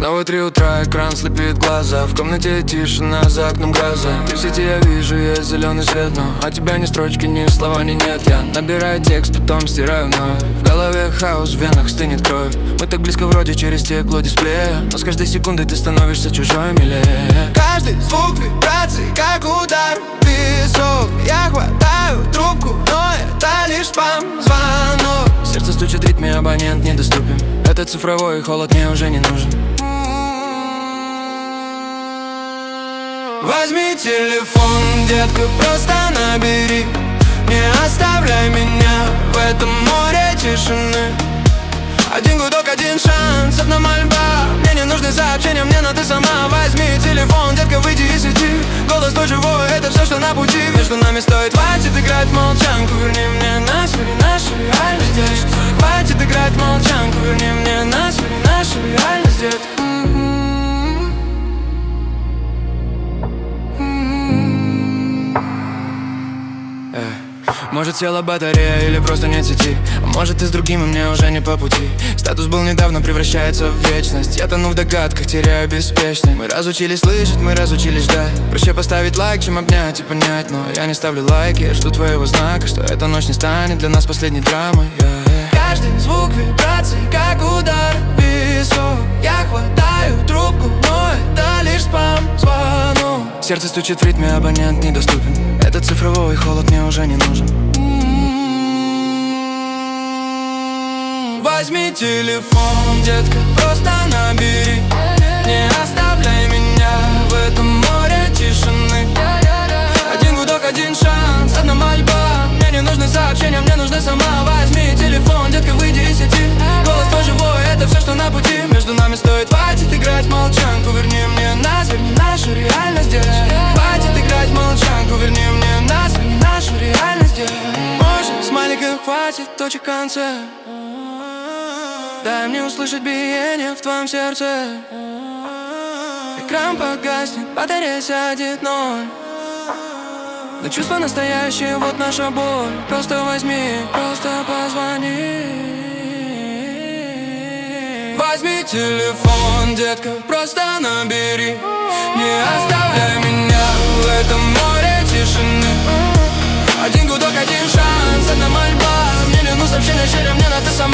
Снова 3 утра, экран слепит глаза. В комнате тишина, за окном гроза. И в сети я вижу, есть зеленый свет, но от тебя ни строчки, ни слова, ни нет. Я набираю текст, потом стираю вновь. В голове хаос, в венах стынет кровь. Мы так близко вроде через стекло дисплея, но с каждой секундой ты становишься чужой милее. Каждый звук вибраций, как удар в висок. Я хватаю трубку, но это лишь спам-звонок. Сердце стучит в ритме, абонент недоступен. Этот цифровой холод мне уже не нужен. Возьми телефон, детка, просто набери. Не оставляй меня в этом море тишины. Один гудок, один шанс, одна мольба. Мне не нужны сообщения, мне надо сама. Возьми телефон, детка, выйди из сети. Голос твой живой, это все, что на пути. Между нами стоит, хватит играть в молчанку. Верни мне нас, верни нашу реальность, детка. Хватит играть в молчанку. Верни мне нас, верни нашу реальность, детка. Может, села батарея или просто нет сети. А может, ты с другим, и мне уже не по пути. Статус был недавно, превращается в вечность. Я тону в догадках, теряю беспечность. Мы разучились слышать, мы разучились ждать. Проще поставить лайк, чем обнять и понять. Но я не ставлю лайки, я жду твоего знака, что эта ночь не станет для нас последней драмой. Каждый звук вибраций, как удар в висок. Я хватаю трубку, но это лишь спам-звонок. Сердце стучит в ритме, абонент недоступен. Этот цифровой холод мне уже не нужен. Возьми телефон, детка, просто набери. Не оставляй меня в этом море тишины. Один гудок, один шанс, одна мольба. Мне не нужны сообщения, мне нужны сама. Возьми телефон, детка, выйди из сети. Голос твой живой, это все, что на пути. Между нами стоит, хватит играть в молчанку. Верни мне нас, верни нашу реальность, детка. Хватит играть в молчанку. Верни мне нас, верни нашу реальность, детка. Может, смайликов хватит точек в конце. Дай мне услышать биение в твоем сердце. Экран погаснет, батарея сядет ноль. Но чувство настоящее, вот наша боль. Просто возьми, просто позвони. Возьми телефон, детка, просто набери. Не оставляй меня в этом море тишины. Один гудок, один шанс, одна мольба. Мне не нужно сообщения, мне надо сама.